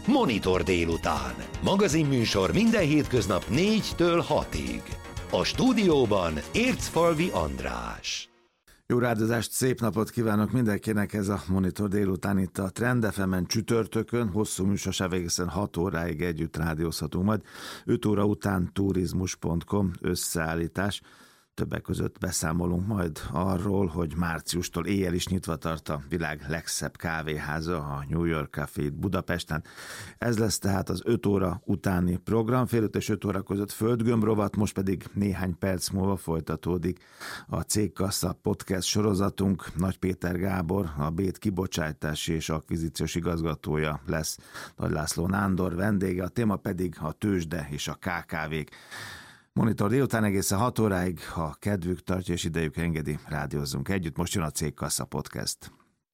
Monitor délután. Magazinműsor minden hétköznap 4-től 6-ig. A stúdióban Ércfalvi András. Jó rádozást, szép napot kívánok mindenkinek, ez a Monitor délután itt a Trend FM-en csütörtökön, hosszú műsorsáv egészen 6 óráig együtt rádiózhatunk majd. 5 óra után turizmus.com összeállítás. Többek között beszámolunk majd arról, hogy márciustól éjjel is nyitva tart a világ legszebb kávéháza, a New York Café Budapesten. Ez lesz tehát az 5 óra utáni program, fél 5 és 5 óra között földgömbrovat, most pedig néhány perc múlva folytatódik a Cégkassa podcast sorozatunk. Nagy Péter Gábor, a BÉT kibocsátási és akvizíciós igazgatója lesz Nagy László Nándor vendége, a téma pedig a tőzsde és a KKV-k. Monitor délután egészen 6 óráig, ha kedvük tartja és idejük engedi, rádiózzunk együtt. Most jön a Cégkassa podcast.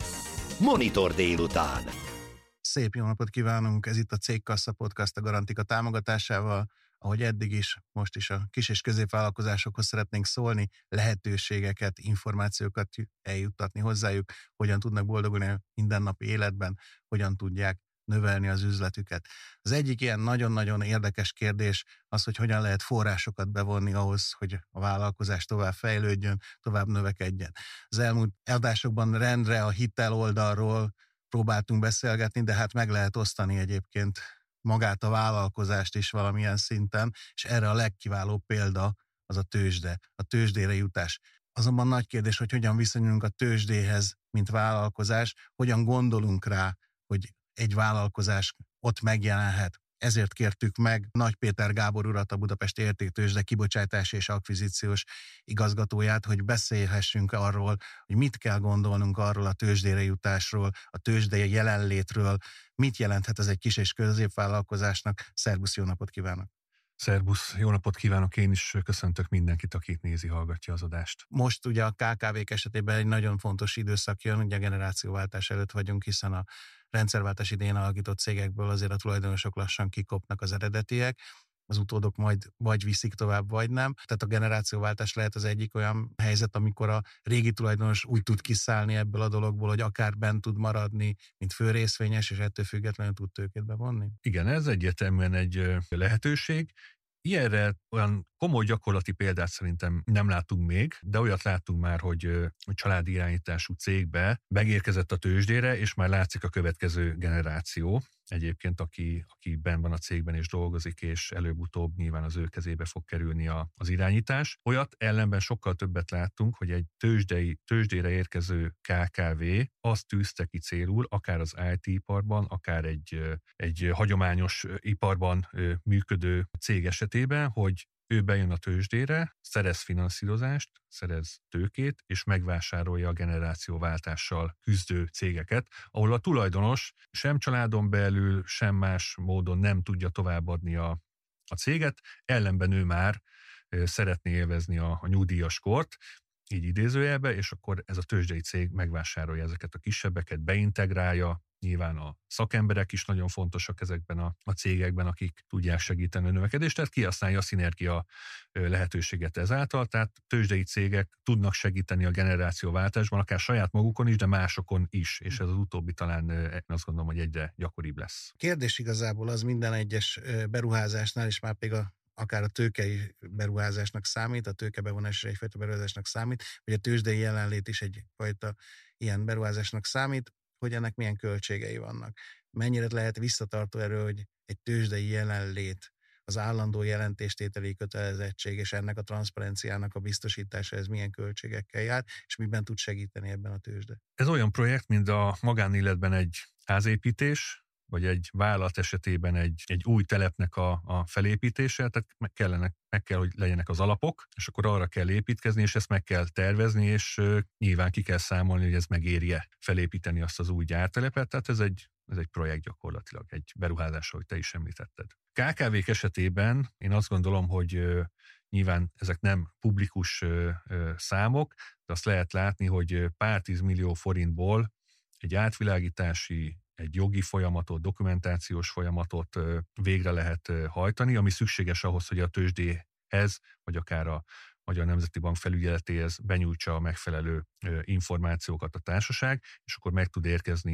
Monitor délután. Szép jó napot kívánunk, ez itt a Cégkassa podcast a Garantika támogatásával. Ahogy eddig is, most is a kis és középvállalkozásokhoz szeretnénk szólni, lehetőségeket, információkat eljuttatni hozzájuk, hogyan tudnak boldogulni a mindennapi életben, hogyan tudják növelni az üzletüket. Az egyik ilyen nagyon-nagyon érdekes kérdés az, hogy hogyan lehet forrásokat bevonni ahhoz, hogy a vállalkozás tovább fejlődjön, tovább növekedjen. Az elmúlt adásokban rendre a hitel oldalról próbáltunk beszélgetni, de hát meg lehet osztani egyébként magát a vállalkozást is valamilyen szinten, és erre a legkiválóbb példa az a tőzsde, a tőzsdére jutás. Azonban nagy kérdés, hogy hogyan viszonyulunk a tőzsdéhez, mint vállalkozás, hogyan gondolunk rá, hogy egy vállalkozás ott megjelenhet. Ezért kértük meg Nagy Péter Gábor urat, a Budapesti Értéktőzsde kibocsátási és akvizíciós igazgatóját, hogy beszélhessünk arról, hogy mit kell gondolnunk arról a tőzsdére jutásról, a tőzsdei jelenlétről, mit jelenthet ez egy kis és középvállalkozásnak. Szerbusz, jó napot kívánok! Szerbusz, jó napot kívánok, én is köszöntök mindenkit, aki nézi, hallgatja az adást. Most ugye a KKV-k esetében egy nagyon fontos időszak jön, ugye a generációváltás előtt vagyunk, hiszen a rendszerváltás idején alakított cégekből azért a tulajdonosok lassan kikopnak az eredetiek, az utódok majd vagy viszik tovább, vagy nem. Tehát a generációváltás lehet az egyik olyan helyzet, amikor a régi tulajdonos úgy tud kiszállni ebből a dologból, hogy akár bent tud maradni, mint főrészvényes, és ettől függetlenül tud tőkét bevonni. Igen, ez egyértelműen egy lehetőség. Ilyenre olyan komoly gyakorlati példát szerintem nem látunk még, de olyat láttunk már, hogy családi irányítású cégbe megérkezett a tőzsdére, és már látszik a következő generáció. Egyébként, aki benn van a cégben és dolgozik, és előbb-utóbb nyilván az ő kezébe fog kerülni az irányítás. Olyat ellenben sokkal többet láttunk, hogy egy tőzsdére érkező KKV azt tűzte ki célul, akár az IT-iparban, akár egy hagyományos iparban működő cég esetében, hogy ő bejön a tőzsdére, szerez finanszírozást, szerez tőkét, és megvásárolja a generációváltással küzdő cégeket, ahol a tulajdonos sem családon belül, sem más módon nem tudja továbbadni a céget, ellenben ő már szeretné élvezni a nyugdíjas kort, így idézőjelbe, és akkor ez a tőzsdei cég megvásárolja ezeket a kisebbeket, beintegrálja. Nyilván a szakemberek is nagyon fontosak ezekben a cégekben, akik tudják segíteni a növekedést, tehát kihasználja a szinergia lehetőséget ezáltal, tehát tőzsdei cégek tudnak segíteni a generációváltásban, akár saját magukon is, de másokon is, és ez az utóbbi talán azt gondolom, hogy egyre gyakoribb lesz. Kérdés igazából az minden egyes beruházásnál, és már még akár a tőkei beruházásnak számít, a tőkebevonás egyfajta beruházásnak számít, vagy a tőzsdei jelenlét is egyfajta ilyen beruházásnak számít, hogy ennek milyen költségei vannak. Mennyire lehet visszatartó erő, hogy egy tőzsdei jelenlét, az állandó jelentéstételi kötelezettség és ennek a transzparenciának a biztosítása, ez milyen költségekkel jár, és miben tud segíteni ebben a tőzsde? Ez olyan projekt, mint a magánéletben egy házépítés, vagy egy vállalat esetében egy új telepnek a felépítése, tehát meg kell, hogy legyenek az alapok, és akkor arra kell építkezni, és ezt meg kell tervezni, és nyilván ki kell számolni, hogy ez megéri-e felépíteni azt az új gyártelepet, tehát ez egy projekt gyakorlatilag, egy beruházás, ahogy te is említetted. KKV-k esetében én azt gondolom, hogy nyilván ezek nem publikus számok, de azt lehet látni, hogy pár 10 millió forintból egy átvilágítási, egy jogi folyamatot, dokumentációs folyamatot végre lehet hajtani, ami szükséges ahhoz, hogy a tőzsdéhez, vagy akár a Magyar Nemzeti Bank felügyeletéhez benyújtsa a megfelelő információkat a társaság, és akkor meg tud érkezni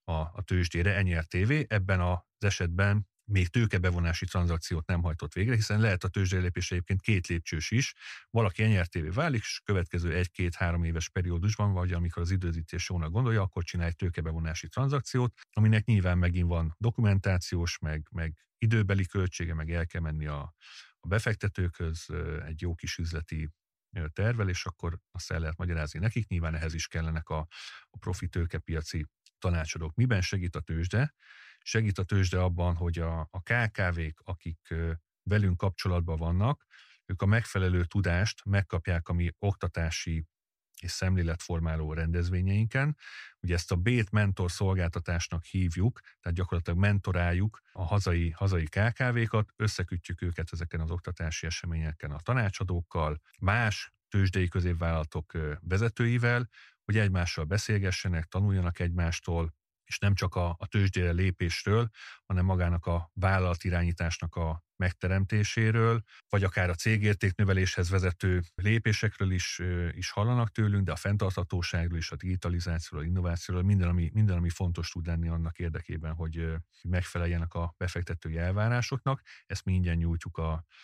a tőzsdére, NYRTV. Ebben az esetben még tőkebevonási tranzakciót nem hajtott végre, hiszen lehet a tőzsdére lépés egyébként 2 lépcsős is. Valaki NYRTV válik, és következő 1-2-3 éves periódusban, vagy amikor az időzítés jónak gondolja, akkor csinál egy tőkebevonási tranzakciót, aminek nyilván megint van dokumentációs, meg időbeli költsége, meg el kell menni a befektetőkhöz egy jó kis üzleti tervel, és akkor azt el lehet magyarázni nekik. Nyilván ehhez is kellenek a profi tőkepiaci tanácsadók. Miben segít a tőzsde? Segít a tőzsde abban, hogy a KKV-k, akik velünk kapcsolatban vannak, ők a megfelelő tudást megkapják a mi oktatási és szemléletformáló rendezvényeinken. Ugye ezt a BÉT mentor szolgáltatásnak hívjuk, tehát gyakorlatilag mentoráljuk a hazai KKV-kat, összekütjük őket ezeken az oktatási eseményeken a tanácsadókkal, más tőzsdei középvállalatok vezetőivel, hogy egymással beszélgessenek, tanuljanak egymástól, és nem csak a tőzsdére lépésről, hanem magának a vállalatirányításnak a megteremtéséről, vagy akár a cégértéknöveléshez vezető lépésekről is hallanak tőlünk, de a fenntarthatóságról is, a digitalizációról, a innovációról, minden, ami fontos tud lenni annak érdekében, hogy megfeleljenek a befektetői elvárásoknak. Ezt mi ingyen nyújtjuk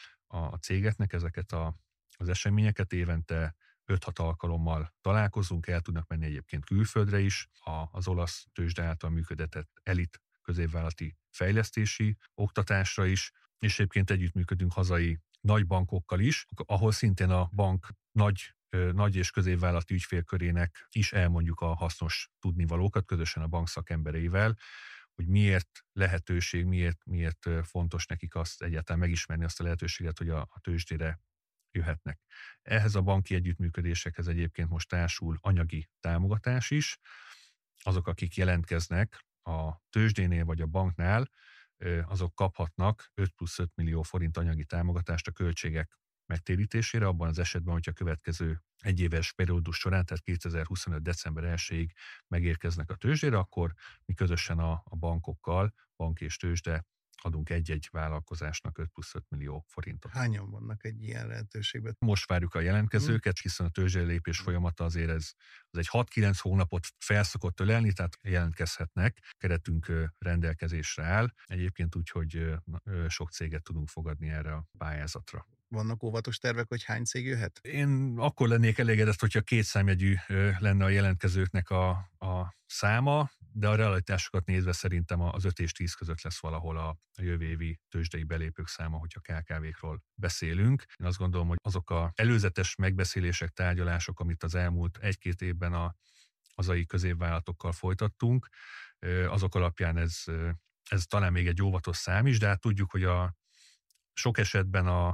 a cégeknek, ezeket az eseményeket évente 5-6 alkalommal találkozunk, el tudnak menni egyébként külföldre is, az olasz tőzsde által működtetett elit középvállalati fejlesztési oktatásra is, és egyébként együttműködünk hazai nagy bankokkal is, ahol szintén a bank nagy és középvállalati ügyfélkörének is elmondjuk a hasznos tudnivalókat, közösen a bank szakembereivel, hogy miért lehetőség, miért fontos nekik azt egyáltalán megismerni azt a lehetőséget, hogy a tőzsdére jöhetnek. Ehhez a banki együttműködésekhez egyébként most társul anyagi támogatás is. Azok, akik jelentkeznek a tőzsdénél vagy a banknál, azok kaphatnak 5+5 millió forint anyagi támogatást a költségek megtérítésére, abban az esetben, hogyha a következő egyéves periódus során, tehát 2025. december 1-ig megérkeznek a tőzsdére, akkor mi közösen a bankokkal, bank és tőzsde adunk egy-egy vállalkozásnak 5+5 millió forintot. Hányan vannak egy ilyen lehetőségben? Most várjuk a jelentkezőket, hiszen a tőzsdére lépés folyamata azért az egy 6-9 hónapot felszokott ölelni, tehát jelentkezhetnek, keretünk rendelkezésre áll. Egyébként úgy, hogy sok céget tudunk fogadni erre a pályázatra. Vannak óvatos tervek, hogy hány cég jöhet? Én akkor lennék elégedett, hogyha 2 számjegyű lenne a jelentkezőknek a száma, de a realitásokat nézve szerintem az 5 és 10 között lesz valahol a jövő évi tőzsdei belépők száma, hogyha KKV-król beszélünk. Én azt gondolom, hogy azok az előzetes megbeszélések, tárgyalások, amit az elmúlt 1-2 évben a hazai középvállalatokkal folytattunk, azok alapján ez talán még egy óvatos szám is, de hát tudjuk, hogy sok esetben a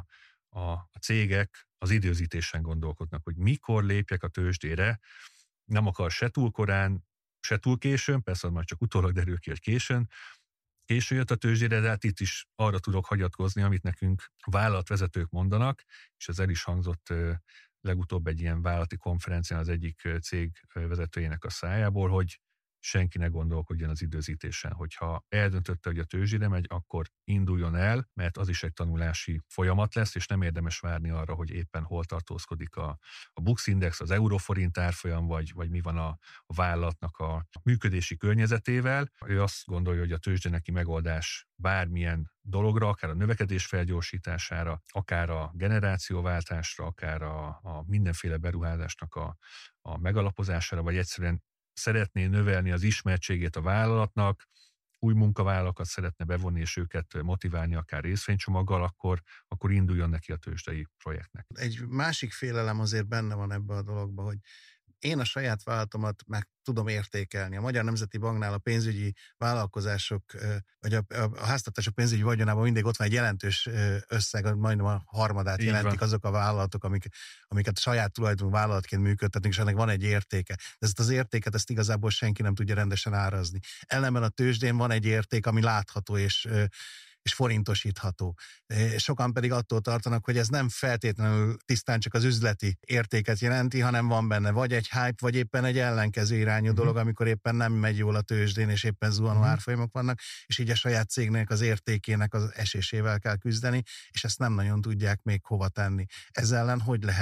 cégek az időzítésen gondolkodnak, hogy mikor lépjek a tőzsdére, nem akar se túl korán, se túl későn, persze majd csak utólag derül ki, hogy későn jött a tőzsdére, de hát itt is arra tudok hagyatkozni, amit nekünk vállalatvezetők mondanak, és ez el is hangzott legutóbb egy ilyen vállalati konferencián az egyik cég vezetőjének a szájából, hogy senki ne gondolkodjon az időzítésen, hogyha eldöntötte, hogy a tőzsdére megy, akkor induljon el, mert az is egy tanulási folyamat lesz, és nem érdemes várni arra, hogy éppen hol tartózkodik a Bux Index, az euróforint árfolyam, vagy mi van a vállalatnak a működési környezetével. Ő azt gondolja, hogy a tőzsde neki megoldás bármilyen dologra, akár a növekedés felgyorsítására, akár a generációváltásra, akár a mindenféle beruházásnak a megalapozására, vagy egyszerűen szeretné növelni az ismertségét a vállalatnak, új munkavállalókat szeretne bevonni, és őket motiválni akár részvénycsomaggal, akkor induljon neki a tőzsdei projektnek. Egy másik félelem azért benne van ebbe a dologba, hogy én a saját vállalatomat meg tudom értékelni. A Magyar Nemzeti Banknál a pénzügyi vállalkozások, vagy a háztartások pénzügyi vagyonában mindig ott van egy jelentős összeg, majdnem a harmadát jelentik azok a vállalatok, amiket saját tulajdonú vállalatként működtetünk, és ennek van egy értéke. De ezt az értéket igazából senki nem tudja rendesen árazni. Ellenben a tőzsdén van egy érték, ami látható és forintosítható. Sokan pedig attól tartanak, hogy ez nem feltétlenül tisztán csak az üzleti értéket jelenti, hanem van benne vagy egy hype, vagy éppen egy ellenkező irányú dolog, amikor éppen nem megy jól a tőzsdén, és éppen zuhanó árfolyamok vannak, és így a saját cégnek az értékének az esésével kell küzdeni, és ezt nem nagyon tudják még hova tenni. Ez ellen hogy lehet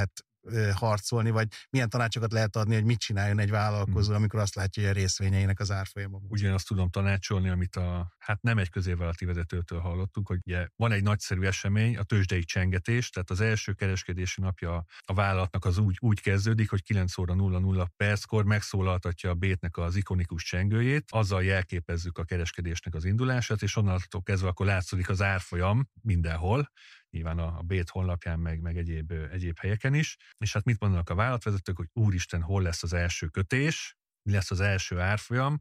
harcolni, vagy milyen tanácsokat lehet adni, hogy mit csináljon egy vállalkozó, amikor azt látja, hogy a részvényeinek az árfolyama. Ugyanazt tudom tanácsolni, amit nem egy középvállalati vezetőtől hallottuk, hogy ugye van egy nagyszerű esemény, a tőzsdei csengetés, tehát az első kereskedési napja a vállalatnak az úgy kezdődik, hogy 9 óra 00 perckor megszólaltatja a Bét-nek az ikonikus csengőjét, azzal jelképezzük a kereskedésnek az indulását, és onnantól kezdve akkor látszik az árfolyam mindenhol, nyilván a Bét honlapján, meg egyéb helyeken is. És hát mit mondanak a vállalatvezetők, hogy úristen, hol lesz az első kötés, mi lesz az első árfolyam,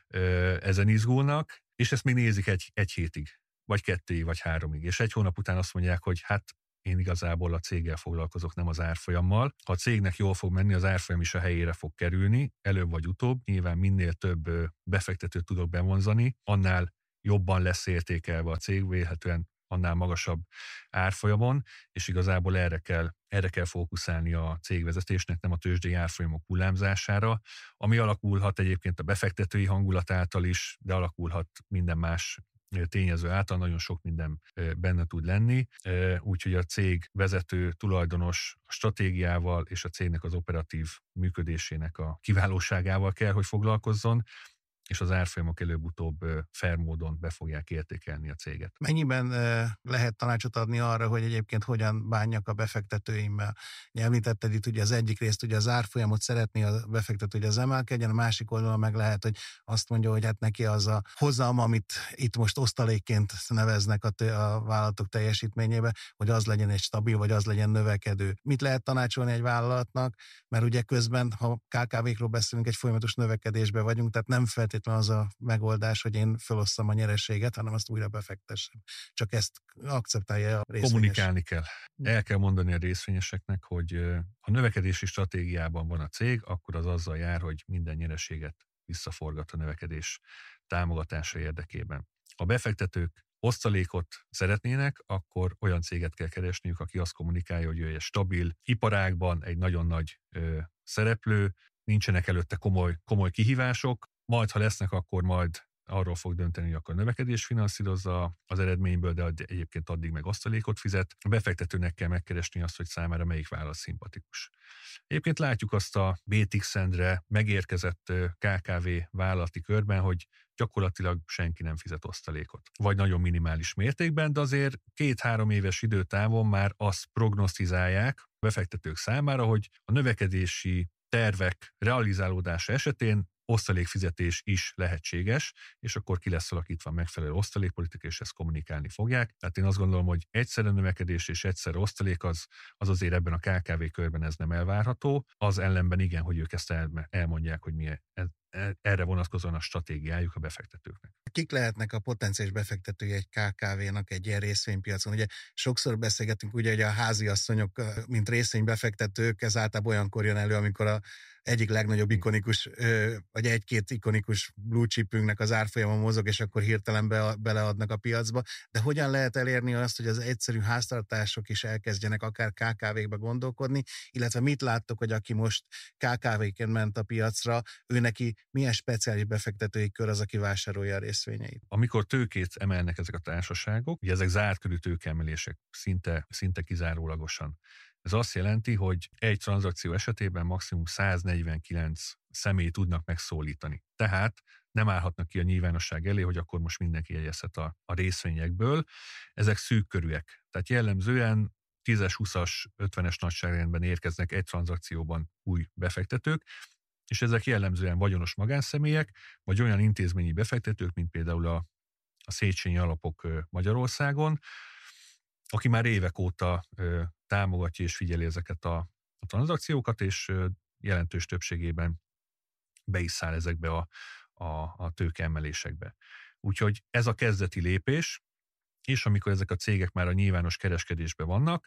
ezen izgulnak, és ezt még nézik egy hétig, vagy 2, vagy 3, és 1 hónap után azt mondják, hogy hát én igazából a céggel foglalkozok, nem az árfolyammal. Ha a cégnek jól fog menni, az árfolyam is a helyére fog kerülni, előbb vagy utóbb. Nyilván minél több befektetőt tudok bevonzani, annál jobban lesz értékelve a cég, vélhetően annál magasabb árfolyamon, és igazából erre kell fókuszálni a cégvezetésnek, nem a tőzsdei árfolyamok hullámzására, ami alakulhat egyébként a befektetői hangulat által is, de alakulhat minden más tényező által, nagyon sok minden benne tud lenni, úgyhogy a cég vezető, tulajdonos a stratégiával és a cégnek az operatív működésének a kiválóságával kell, hogy foglalkozzon, és az árfolyamok előbb-utóbb fair módon be fogják értékelni a céget. Mennyiben lehet tanácsot adni arra, hogy egyébként hogyan bánjak a befektetőimmel? Említetted itt ugye az egyik részt, ugye az árfolyamot szeretné a befektető, hogy az emelkedjen, a másik oldalon meg lehet, hogy azt mondja, hogy hát neki az a hozam, amit itt most osztalékként neveznek a vállalatok teljesítményébe, hogy az legyen egy stabil, vagy az legyen növekedő. Mit lehet tanácsolni egy vállalatnak? Mert ugye közben, ha KKV-król beszélünk, egy folyamatos növekedésbe vagyunk, tehát nem feltétlenül az a megoldás, hogy én felosszam a nyereséget, hanem azt újra befektessem. Csak ezt akceptálja a részvényes. Kommunikálni kell. El kell mondani a részvényeseknek, hogy ha növekedési stratégiában van a cég, akkor az azzal jár, hogy minden nyereséget visszaforgat a növekedés támogatása érdekében. Ha befektetők osztalékot szeretnének, akkor olyan céget kell keresniük, aki azt kommunikálja, hogy ő egy stabil iparágban, egy nagyon nagy szereplő, nincsenek előtte komoly kihívások, majd ha lesznek, akkor majd arról fog dönteni, hogy akkor növekedés finanszírozza az eredményből, de egyébként addig meg osztalékot fizet. A befektetőnek kell megkeresni azt, hogy számára melyik vállalat szimpatikus. Egyébként látjuk azt a BTX-endre megérkezett KKV vállalati körben, hogy gyakorlatilag senki nem fizet osztalékot. Vagy nagyon minimális mértékben, de azért 2-3 éves időtávon már azt prognosztizálják a befektetők számára, hogy a növekedési tervek realizálódása esetén osztalékfizetés is lehetséges, és akkor ki lesz alakítva megfelelő osztalékpolitika, és ezt kommunikálni fogják. Tehát én azt gondolom, hogy egyszerre növekedés és egyszerre osztalék az azért ebben a KKV körben ez nem elvárható. Az ellenben igen, hogy ők ezt elmondják, hogy erre vonatkozóan a stratégiájuk a befektetőknek. Kik lehetnek a potenciális befektetői egy KKV-nak egy ilyen részvénypiacon? Ugye sokszor beszélgetünk, ugye, hogy a háziasszonyok, mint részvénybefektetők, ez általában olyankor jön elő, amikor a egyik legnagyobb ikonikus, vagy 1-2 ikonikus blue chipünknek az árfolyama mozog, és akkor hirtelen beleadnak a piacba. De hogyan lehet elérni azt, hogy az egyszerű háztartások is elkezdjenek akár KKV-kbe gondolkodni, illetve mit láttok, hogy aki most KKV-ként ment a piacra, ő neki milyen speciális befektetői kör az, aki vásárolja a részvényeit? Amikor tőkét emelnek ezek a társaságok, ugye ezek zárt körű tőkeemelések szinte kizárólagosan. Ez azt jelenti, hogy egy tranzakció esetében maximum 149 személy tudnak megszólítani. Tehát nem állhatnak ki a nyilvánosság elé, hogy akkor most mindenki jegyezhet a részvényekből. Ezek szűk körűek. Tehát jellemzően 10-es, 20-as, 50-es nagyságrendben érkeznek egy tranzakcióban új befektetők, és ezek jellemzően vagyonos magánszemélyek, vagy olyan intézményi befektetők, mint például a Széchenyi Alapok Magyarországon, aki már évek óta támogatja és figyeli ezeket a tranzakciókat, és jelentős többségében be is száll ezekbe a tőkeemelésekbe. Úgyhogy ez a kezdeti lépés, és amikor ezek a cégek már a nyilvános kereskedésben vannak,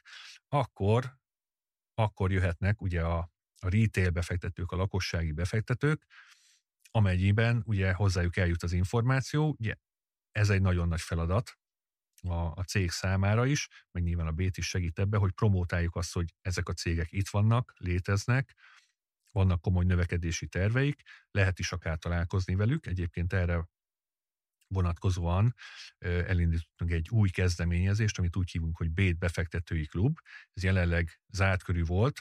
akkor jöhetnek ugye a retail befektetők, a lakossági befektetők, amennyiben ugye hozzájuk eljut az információ. Ugye ez egy nagyon nagy feladat a cég számára is, meg nyilván a BT is segít ebbe, hogy promótáljuk azt, hogy ezek a cégek itt vannak, léteznek, vannak komoly növekedési terveik, lehet is akár találkozni velük. Egyébként erre vonatkozóan elindítottunk egy új kezdeményezést, amit úgy hívunk, hogy BT Befektetői Klub. Ez jelenleg zárt körű volt,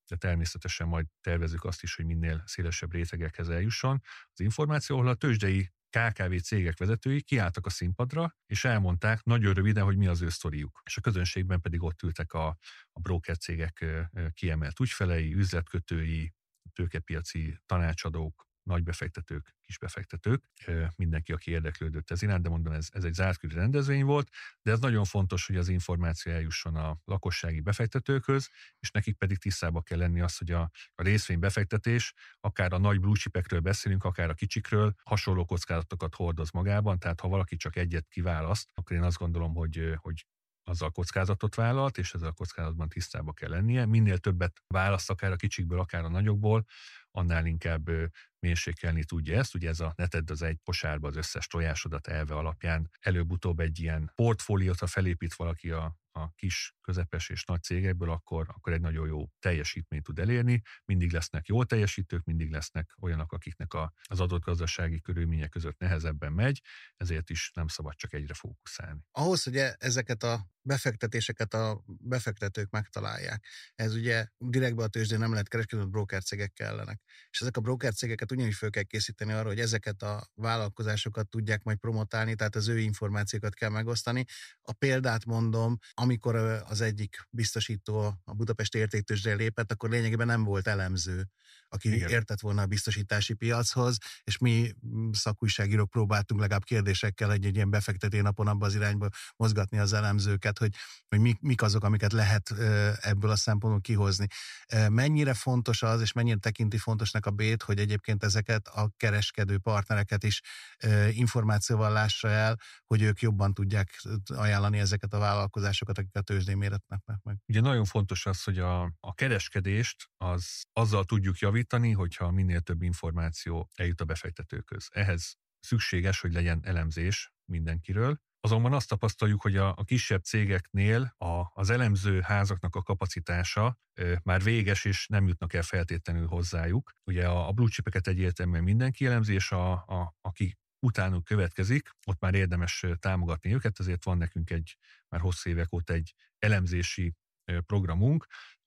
de természetesen majd tervezzük azt is, hogy minél szélesebb rétegekhez eljusson az információ, ahol a tőzsdei KKV cégek vezetői kiálltak a színpadra, és elmondták nagyon röviden, hogy mi az ő sztoriuk. És a közönségben pedig ott ültek a broker cégek kiemelt ügyfelei, üzletkötői, tőkepiaci tanácsadók, nagybefektetők, kisbefektetők, mindenki, aki érdeklődött ez iránt, de mondom, ez egy zártkörű rendezvény volt, de ez nagyon fontos, hogy az információ eljusson a lakossági befektetőkhöz, és nekik pedig tisztába kell lenni az, hogy a részvénybefektetés, akár a nagy blue chipekről beszélünk, akár a kicsikről, hasonló kockázatokat hordoz magában, tehát ha valaki csak egyet kiválaszt, akkor én azt gondolom, hogy azzal kockázatot vállalt, és ezzel a kockázatban tisztába kell lennie. Minél többet választ, akár a kicsikből, akár a nagyokból, annál inkább mérsékelni tudja ezt. Ugye ez a ne tedd az egy posárba az összes tojásodat elve alapján előbb-utóbb egy ilyen portfóliót, ha felépít valaki a kis, közepes és nagy cégekből, akkor egy nagyon jó teljesítményt tud elérni. Mindig lesznek jó teljesítők, mindig lesznek olyanok, akiknek az adott gazdasági körülmények között nehezebben megy, ezért is nem szabad csak egyre fókuszálni. Ahhoz, hogy ezeket a befektetéseket a befektetők megtalálják. Ez ugye direktbe a tőzsdén nem lehet kereskedni, broker cégek kellenek. És ezek a broker cégeket ugyanúgy fel kell készíteni arra, hogy ezeket a vállalkozásokat tudják majd promotálni, tehát az ő információkat kell megosztani. A példát mondom, amikor az egyik biztosító a budapesti értéktőzsdére lépett, akkor lényegében nem volt elemző, aki értett volna a biztosítási piachoz, és mi szakújságírók próbáltunk legalább kérdésekkel egy ilyen befektető napon abba az irányba mozgatni az elemzőket, hogy mik azok, amiket lehet ebből a szempontból kihozni. Mennyire fontos az, és mennyire tekinti fontosnak a B-t, hogy egyébként ezeket a kereskedő partnereket is információval lássa el, hogy ők jobban tudják ajánlani ezeket a vállalkozásokat, akik a tőzsdén méretnek meg. Ugye nagyon fontos az, hogy a kereskedést azzal tudjuk javítani, hogyha minél több információ eljut a befektetőkhöz. Ehhez szükséges, hogy legyen elemzés mindenkiről. Azonban azt tapasztaljuk, hogy a kisebb cégeknél az elemző házaknak a kapacitása már véges, és nem jutnak el feltétlenül hozzájuk. Ugye a blue chipeket egyértelműen mindenki elemzi, és aki utánuk következik, ott már érdemes támogatni őket, ezért van nekünk már hosszú évek óta egy elemzési programunk,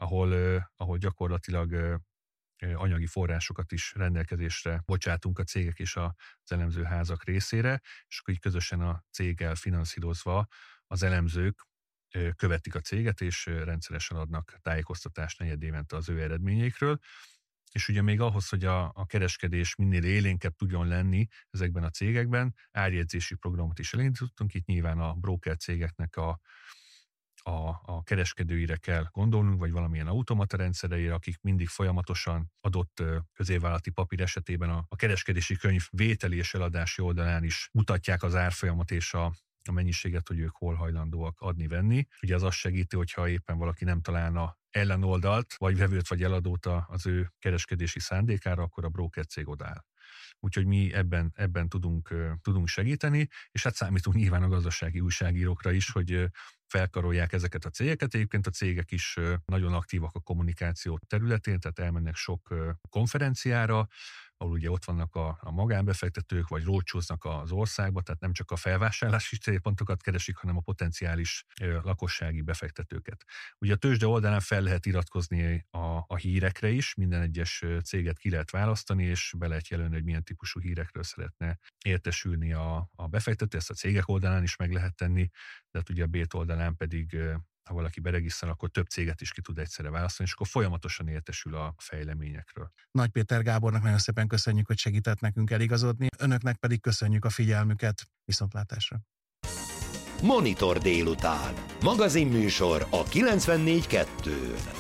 ahol gyakorlatilag anyagi forrásokat is rendelkezésre bocsátunk a cégek és az elemzőházak részére, és akkor így közösen a céggel finanszírozva az elemzők követik a céget, és rendszeresen adnak tájékoztatást negyedévente az ő eredményeikről. És ugye még ahhoz, hogy a kereskedés minél élénkebb tudjon lenni ezekben a cégekben, árjegyzési programot is elindítottunk, itt nyilván a broker cégeknek a kereskedőire kell gondolnunk, vagy valamilyen automata rendszereire, akik mindig folyamatosan adott középvállalati papír esetében a kereskedési könyv vételi és eladási oldalán is mutatják az árfolyamat és a mennyiséget, hogy ők hol hajlandóak adni-venni. Ugye az azt segíti, hogyha éppen valaki nem találna ellenoldalt, vagy vevőt, vagy eladót az ő kereskedési szándékára, akkor a broker cég odáll. Úgyhogy mi ebben tudunk segíteni, és hát számítunk nyilván a gazdasági újságírókra is, hogy felkarolják ezeket a cégeket. Egyébként a cégek is nagyon aktívak a kommunikáció területén, tehát elmennek sok konferenciára, ahol ugye ott vannak a magánbefektetők, vagy roadshow-znak az országba, tehát nem csak a felvásárlási célpontokat keresik, hanem a potenciális lakossági befektetőket. Ugye a tőzsde oldalán fel lehet iratkozni a hírekre is, minden egyes céget ki lehet választani, és be lehet jelölni, hogy milyen típusú hírekről szeretne értesülni a befektető, ezt a cégek oldalán is meg lehet tenni, de hát ugye a B oldalán pedig ha valaki beregisztrál, akkor több céget is ki tud egyszerre választani, és akkor folyamatosan értesül a fejleményekről. Nagy Péter Gábornak nagyon szépen köszönjük, hogy segített nekünk eligazodni, önöknek pedig köszönjük a figyelmüket, viszontlátásra. Monitor délután. Magazinműsor a 94.2-n.